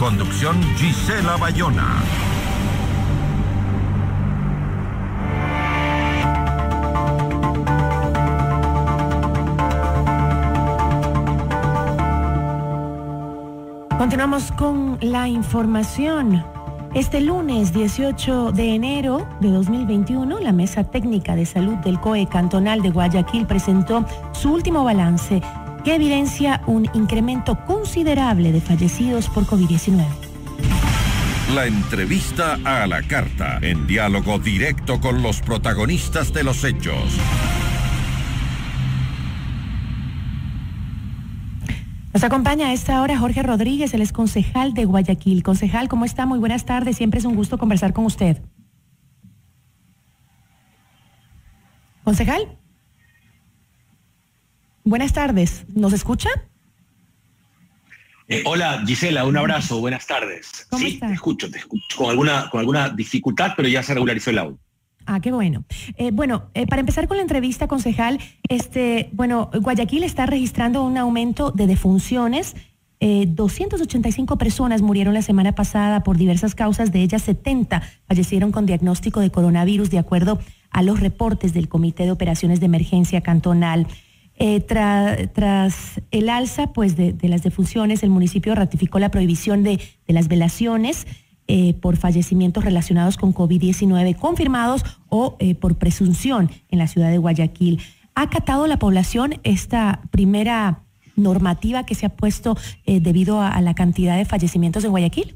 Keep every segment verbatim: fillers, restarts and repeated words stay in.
Conducción Gisela Bayona. Continuamos con la información. Este lunes dieciocho de enero de dos mil veintiuno, la Mesa Técnica de Salud del C O E Cantonal de Guayaquil presentó su último balance que evidencia un incremento considerable de fallecidos por COVID diecinueve. La entrevista a la carta, en diálogo directo con los protagonistas de los hechos. Nos acompaña a esta hora Jorge Rodríguez, el ex concejal de Guayaquil. Concejal, ¿cómo está? Muy buenas tardes, siempre es un gusto conversar con usted. Concejal. Buenas tardes, ¿nos escucha? Eh, hola Gisela, un abrazo, buenas tardes. ¿Cómo sí, está? te escucho, te escucho con alguna, con alguna dificultad, pero ya se regularizó el audio. Ah, qué bueno. Eh, bueno, eh, para empezar con la entrevista, concejal, este, bueno, Guayaquil está registrando un aumento de defunciones. Eh, doscientas ochenta y cinco personas murieron la semana pasada por diversas causas, de ellas setenta fallecieron con diagnóstico de coronavirus, de acuerdo a los reportes del Comité de Operaciones de Emergencia Cantonal. Eh, tra, tras el alza pues, de, de las defunciones, el municipio ratificó la prohibición de, de las velaciones Eh, por fallecimientos relacionados con COVID diecinueve confirmados o eh, por presunción en la ciudad de Guayaquil. ¿Ha acatado la población esta primera normativa que se ha puesto eh, debido a, a la cantidad de fallecimientos en Guayaquil?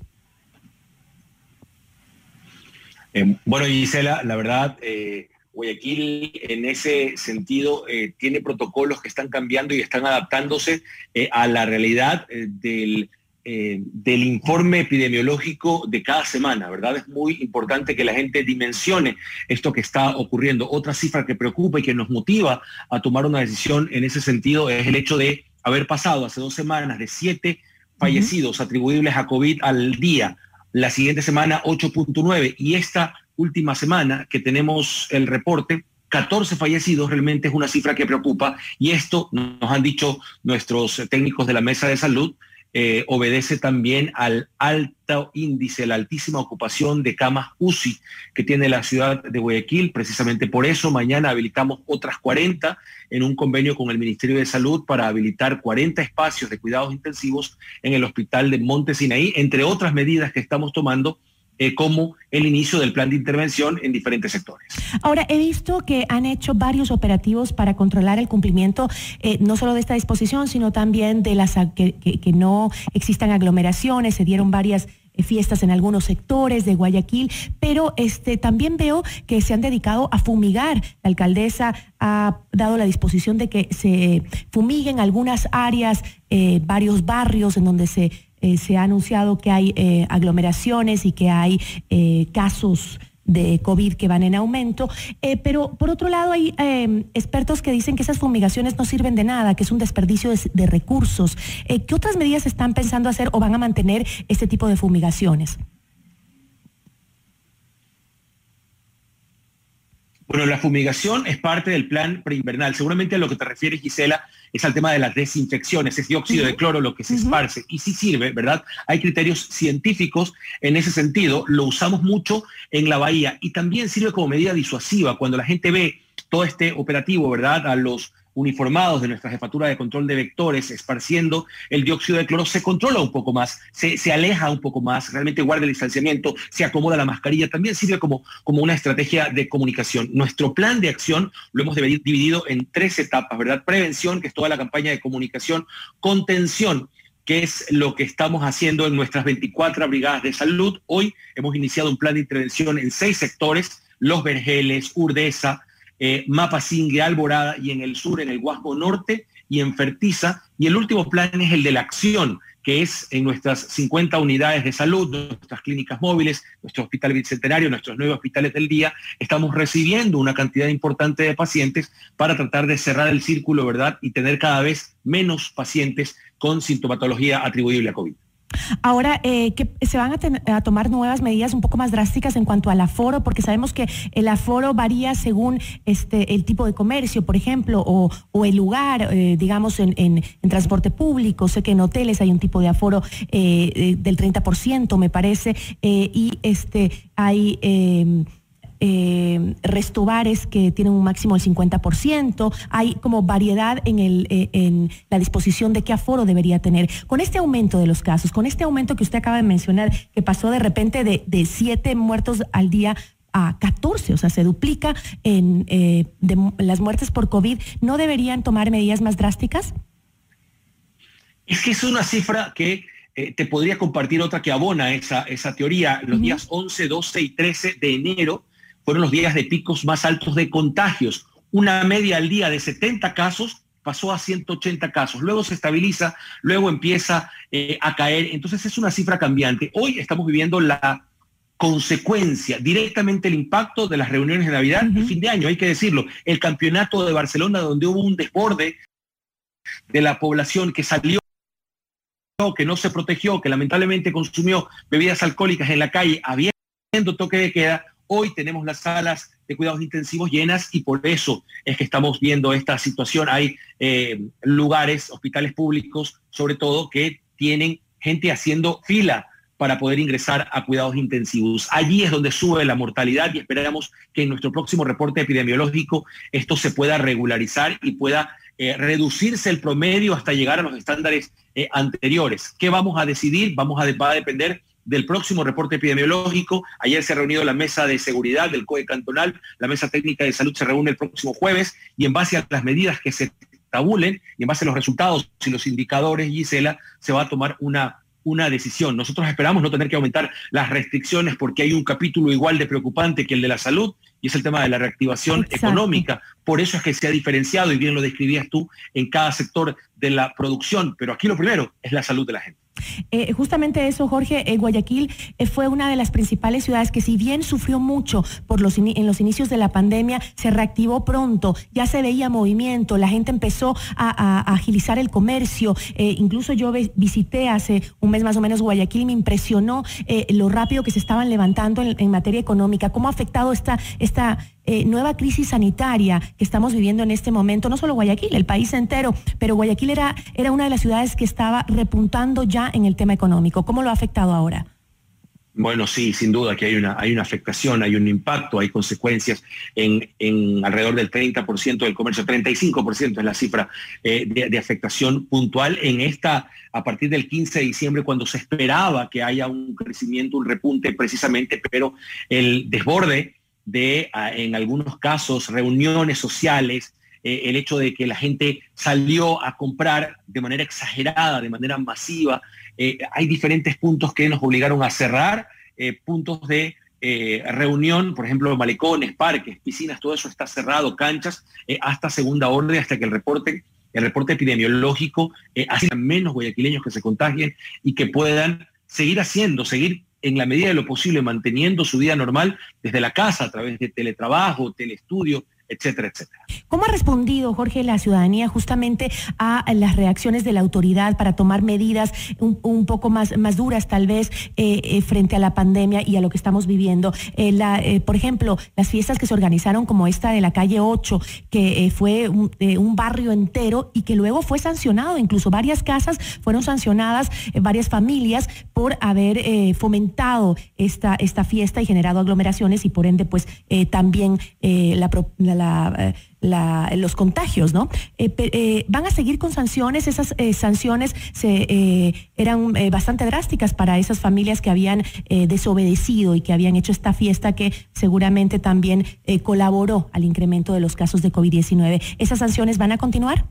Eh, bueno, Gisela, la verdad, eh, Guayaquil en ese sentido eh, tiene protocolos que están cambiando y están adaptándose eh, a la realidad eh, del Eh, del informe epidemiológico de cada semana, ¿verdad? Es muy importante que la gente dimensione esto que está ocurriendo. Otra cifra que preocupa y que nos motiva a tomar una decisión en ese sentido es el hecho de haber pasado hace dos semanas de siete fallecidos uh-huh. atribuibles a COVID al día, la siguiente semana ocho punto nueve, y esta última semana que tenemos el reporte, catorce fallecidos. Realmente es una cifra que preocupa, y esto nos han dicho nuestros técnicos de la Mesa de Salud, Eh, obedece también al alto índice, la altísima ocupación de camas U C I que tiene la ciudad de Guayaquil. Precisamente por eso mañana habilitamos otras cuarenta en un convenio con el Ministerio de Salud para habilitar cuarenta espacios de cuidados intensivos en el hospital de Monte Sinaí, entre otras medidas que estamos tomando, Eh, como el inicio del plan de intervención en diferentes sectores. Ahora, he visto que han hecho varios operativos para controlar el cumplimiento eh, no solo de esta disposición, sino también de las que, que, que no existan aglomeraciones. Se dieron varias eh, fiestas en algunos sectores de Guayaquil, pero este, también veo que se han dedicado a fumigar. La alcaldesa ha dado la disposición de que se fumiguen algunas áreas, eh, varios barrios en donde se Eh, se ha anunciado que hay eh, aglomeraciones y que hay eh, casos de COVID que van en aumento, eh, pero por otro lado hay eh, expertos que dicen que esas fumigaciones no sirven de nada, que es un desperdicio de, de recursos. Eh, ¿Qué otras medidas están pensando hacer o van a mantener este tipo de fumigaciones? Bueno, la fumigación es parte del plan preinvernal. Seguramente a lo que te refieres, Gisela, es al tema de las desinfecciones, es dióxido uh-huh. de cloro lo que se uh-huh. esparce, y sí sirve, ¿verdad? Hay criterios científicos en ese sentido, lo usamos mucho en la bahía, y también sirve como medida disuasiva cuando la gente ve todo este operativo, ¿verdad? A los uniformados de nuestra jefatura de control de vectores esparciendo el dióxido de cloro, se controla un poco más, se, se aleja un poco más, realmente guarda el distanciamiento, se acomoda la mascarilla, también sirve como, como una estrategia de comunicación. Nuestro plan de acción lo hemos dividido en tres etapas, ¿verdad? Prevención, que es toda la campaña de comunicación; contención, que es lo que estamos haciendo en nuestras veinticuatro brigadas de salud. Hoy hemos iniciado un plan de intervención en seis sectores: Los Vergeles, Urdesa, Eh, Mapasingue, Alborada, y en el sur, en el Guasmo Norte y en Fertiza. Y el último plan es el de la acción, que es en nuestras cincuenta unidades de salud, nuestras clínicas móviles, nuestro hospital bicentenario, nuestros nueve hospitales del día. Estamos recibiendo una cantidad importante de pacientes para tratar de cerrar el círculo, ¿verdad? Y tener cada vez menos pacientes con sintomatología atribuible a COVID. Ahora, eh, que se van a, ten, a tomar nuevas medidas un poco más drásticas en cuanto al aforo, porque sabemos que el aforo varía según este el tipo de comercio, por ejemplo, o, o el lugar, eh, digamos, en, en, en transporte público. Sé que en hoteles hay un tipo de aforo eh, del treinta por ciento, me parece, eh, y este hay... Eh, Eh, restobares que tienen un máximo del cincuenta por ciento, hay como variedad en, el, eh, en la disposición de qué aforo debería tener. Con este aumento de los casos, con este aumento que usted acaba de mencionar, que pasó de repente de, de siete muertos al día a catorce, o sea, se duplica en eh, de, las muertes por COVID, ¿no deberían tomar medidas más drásticas? Es que es una cifra que eh, te podría compartir otra que abona esa, esa teoría. Los uh-huh. días once, doce y trece de enero fueron los días de picos más altos de contagios. Una media al día de setenta casos pasó a ciento ochenta casos. Luego se estabiliza, luego empieza eh, a caer. Entonces es una cifra cambiante. Hoy estamos viviendo la consecuencia, directamente el impacto de las reuniones de Navidad uh-huh. y fin de año, hay que decirlo. El campeonato de Barcelona, donde hubo un desborde de la población que salió, que no se protegió, que lamentablemente consumió bebidas alcohólicas en la calle, habiendo toque de queda. Hoy tenemos las salas de cuidados intensivos llenas y por eso es que estamos viendo esta situación. Hay eh, lugares, hospitales públicos, sobre todo, que tienen gente haciendo fila para poder ingresar a cuidados intensivos. Allí es donde sube la mortalidad y esperamos que en nuestro próximo reporte epidemiológico esto se pueda regularizar y pueda eh, reducirse el promedio hasta llegar a los estándares eh, anteriores. ¿Qué vamos a decidir? Vamos a, va a depender del próximo reporte epidemiológico. Ayer se ha reunido la mesa de seguridad del C O E cantonal, la mesa técnica de salud se reúne el próximo jueves y en base a las medidas que se tabulen y en base a los resultados y los indicadores, Gisela, se va a tomar una, una decisión. Nosotros esperamos no tener que aumentar las restricciones porque hay un capítulo igual de preocupante que el de la salud y es el tema de la reactivación Exacto. económica. Por eso es que se ha diferenciado, y bien lo describías tú, en cada sector de la producción. Pero aquí lo primero es la salud de la gente. Eh, justamente eso, Jorge, eh, Guayaquil eh, fue una de las principales ciudades que si bien sufrió mucho por los in- en los inicios de la pandemia, se reactivó pronto, ya se veía movimiento, la gente empezó a, a, a agilizar el comercio, eh, incluso yo ve- visité hace un mes más o menos Guayaquil y me impresionó eh, lo rápido que se estaban levantando en, en materia económica, cómo ha afectado esta, esta Eh, nueva crisis sanitaria que estamos viviendo en este momento, no solo Guayaquil, el país entero, pero Guayaquil era, era una de las ciudades que estaba repuntando ya en el tema económico. ¿Cómo lo ha afectado ahora? Bueno, sí, sin duda que hay una, hay una afectación, hay un impacto, hay consecuencias en, en alrededor del treinta por ciento del comercio, treinta y cinco por ciento es la cifra eh, de, de afectación puntual en esta, a partir del quince de diciembre, cuando se esperaba que haya un crecimiento, un repunte precisamente, pero el desborde de, en algunos casos, reuniones sociales, eh, el hecho de que la gente salió a comprar de manera exagerada, de manera masiva. Eh, hay diferentes puntos que nos obligaron a cerrar, eh, puntos de eh, reunión, por ejemplo, malecones, parques, piscinas, todo eso está cerrado, canchas, eh, hasta segunda orden, hasta que el reporte, el reporte epidemiológico, eh, así menos guayaquileños que se contagien y que puedan seguir haciendo, seguir en la medida de lo posible, manteniendo su vida normal desde la casa, a través de teletrabajo, telestudio, etcétera, etcétera. ¿Cómo ha respondido, Jorge, la ciudadanía justamente a las reacciones de la autoridad para tomar medidas un, un poco más, más duras, tal vez, eh, eh, frente a la pandemia y a lo que estamos viviendo? Eh, la, eh, por ejemplo, las fiestas que se organizaron como esta de la calle ocho, que eh, fue un, eh, un barrio entero y que luego fue sancionado, incluso varias casas fueron sancionadas, eh, varias familias, por haber eh, fomentado esta, esta fiesta y generado aglomeraciones y por ende, pues, eh, también eh, la, la La, la, los contagios, ¿no? Eh, eh, ¿Van a seguir con sanciones? Esas eh, sanciones se, eh, eran eh, bastante drásticas para esas familias que habían eh, desobedecido y que habían hecho esta fiesta que seguramente también eh, colaboró al incremento de los casos de COVID diecinueve. ¿Esas sanciones van a continuar?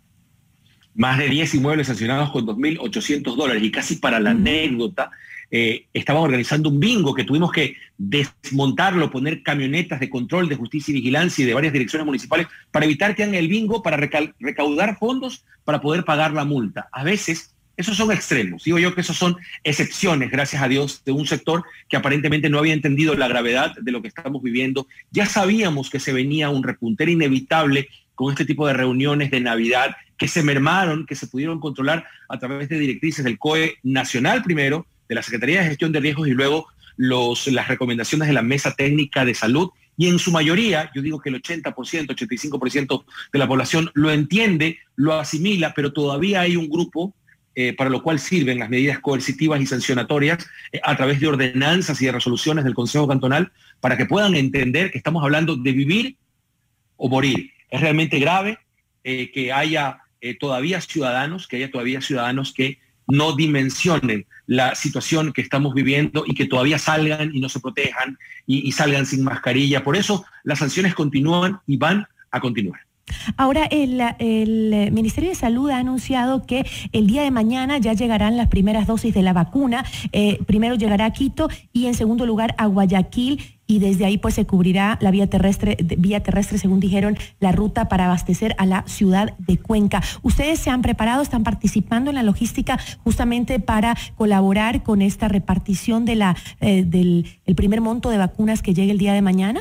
Más de diez inmuebles sancionados con dos mil ochocientos dólares y casi para la uh-huh. anécdota, Eh, estaban organizando un bingo que tuvimos que desmontarlo, poner camionetas de control de justicia y vigilancia y de varias direcciones municipales para evitar que hagan el bingo, para recal- recaudar fondos para poder pagar la multa. A veces esos son extremos, digo yo que esos son excepciones, gracias a Dios, de un sector que aparentemente no había entendido la gravedad de lo que estamos viviendo. Ya sabíamos que se venía un repunte, era inevitable con este tipo de reuniones de Navidad que se mermaron, que se pudieron controlar a través de directrices del C O E nacional primero, de la Secretaría de Gestión de Riesgos y luego los, las recomendaciones de la Mesa Técnica de Salud. Y en su mayoría, yo digo que el ochenta por ciento, ochenta y cinco por ciento de la población lo entiende, lo asimila, pero todavía hay un grupo eh, para lo cual sirven las medidas coercitivas y sancionatorias eh, a través de ordenanzas y de resoluciones del Consejo Cantonal para que puedan entender que estamos hablando de vivir o morir. Es realmente grave eh, que haya eh, todavía ciudadanos, que haya todavía ciudadanos que no dimensionen la situación que estamos viviendo y que todavía salgan y no se protejan y, y salgan sin mascarilla. Por eso las sanciones continúan y van a continuar. Ahora, el, el Ministerio de Salud ha anunciado que el día de mañana ya llegarán las primeras dosis de la vacuna. Eh, primero llegará a Quito y en segundo lugar a Guayaquil, y desde ahí pues se cubrirá la vía terrestre, vía terrestre, según dijeron, la ruta para abastecer a la ciudad de Cuenca. ¿Ustedes se han preparado, están participando en la logística justamente para colaborar con esta repartición de la, eh, del el primer monto de vacunas que llegue el día de mañana?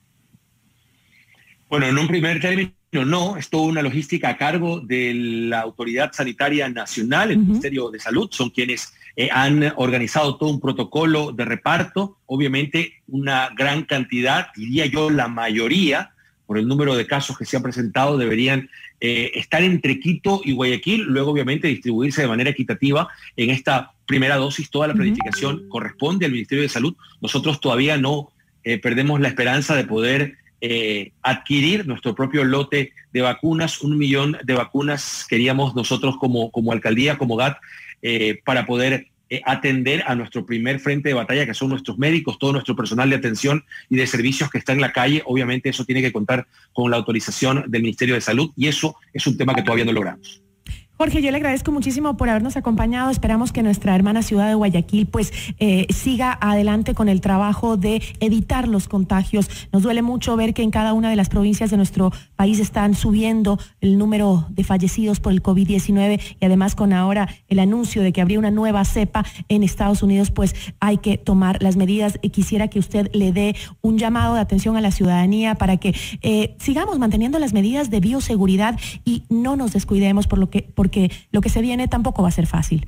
Bueno, en un primer término, no, es toda una logística a cargo de la Autoridad Sanitaria Nacional, el uh-huh. Ministerio de Salud, son quienes eh, han organizado todo un protocolo de reparto. Obviamente una gran cantidad, diría yo la mayoría, por el número de casos que se han presentado, deberían eh, estar entre Quito y Guayaquil, luego obviamente distribuirse de manera equitativa en esta primera dosis. Toda la planificación uh-huh. corresponde al Ministerio de Salud. Nosotros todavía no eh, perdemos la esperanza de poder Eh, adquirir nuestro propio lote de vacunas. Un millón de vacunas queríamos nosotros como, como alcaldía, como G A T, eh, para poder eh, atender a nuestro primer frente de batalla, que son nuestros médicos, todo nuestro personal de atención y de servicios que está en la calle. Obviamente eso tiene que contar con la autorización del Ministerio de Salud y eso es un tema que todavía no logramos. Jorge, yo le agradezco muchísimo por habernos acompañado. Esperamos que nuestra hermana ciudad de Guayaquil pues eh, siga adelante con el trabajo de evitar los contagios. Nos duele mucho ver que en cada una de las provincias de nuestro país están subiendo el número de fallecidos por el COVID diecinueve y además con ahora el anuncio de que habría una nueva cepa en Estados Unidos, pues hay que tomar las medidas. Quisiera que usted le dé un llamado de atención a la ciudadanía para que eh, sigamos manteniendo las medidas de bioseguridad y no nos descuidemos por lo que porque lo que se viene tampoco va a ser fácil.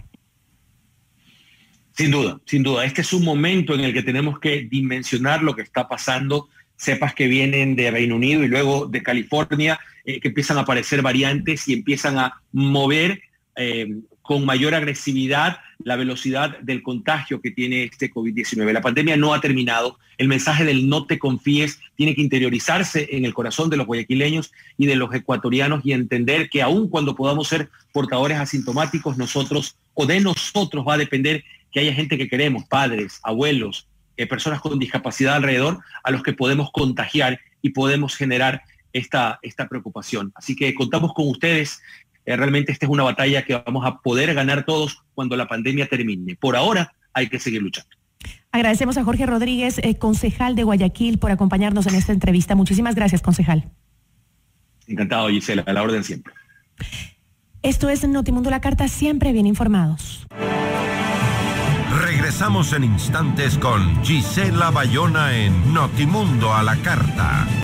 Sin duda, sin duda. Este es un momento en el que tenemos que dimensionar lo que está pasando. Cepas que vienen de Reino Unido y luego de California, eh, que empiezan a aparecer variantes y empiezan a mover eh, con mayor agresividad la velocidad del contagio que tiene este COVID diecinueve. La pandemia no ha terminado. El mensaje del no te confíes tiene que interiorizarse en el corazón de los guayaquileños y de los ecuatorianos y entender que aun cuando podamos ser portadores asintomáticos, nosotros o de nosotros va a depender que haya gente que queremos, padres, abuelos, eh, personas con discapacidad alrededor, a los que podemos contagiar y podemos generar esta, esta preocupación. Así que contamos con ustedes. Eh, realmente esta es una batalla que vamos a poder ganar todos cuando la pandemia termine. Por ahora hay que seguir luchando. Agradecemos a Jorge Rodríguez, eh, concejal de Guayaquil, por acompañarnos en esta entrevista. Muchísimas gracias, concejal. Encantado, Gisela, a la orden siempre. Esto es Notimundo La Carta, siempre bien informados. Regresamos en instantes con Gisela Bayona en Notimundo a la Carta.